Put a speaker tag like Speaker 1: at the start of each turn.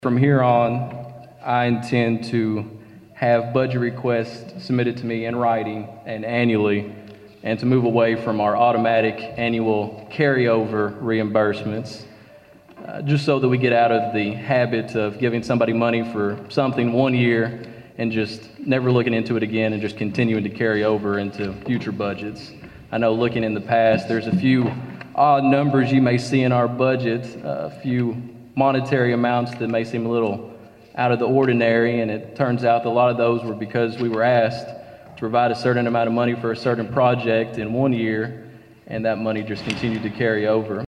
Speaker 1: From here on, I intend to have budget requests submitted to me in writing and annually, and to move away from our automatic annual carryover reimbursements, just so that we get out of the habit of giving somebody money for something one year and just never looking into it again and just continuing to carry over into future budgets. I know looking in the past, there's a few odd numbers you may see in our budget, a few monetary amounts that may seem a little out of the ordinary, and it turns out that a lot of those were because we were asked to provide a certain amount of money for a certain project in one year, and that money just continued to carry over.